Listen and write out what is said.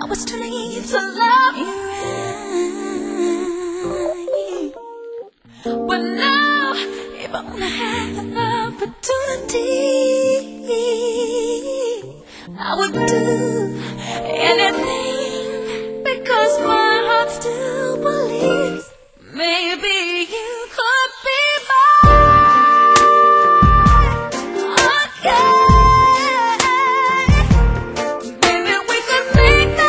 was trained to love you right. But now, if I wanna have an opportunity, I would do anything because my heart's still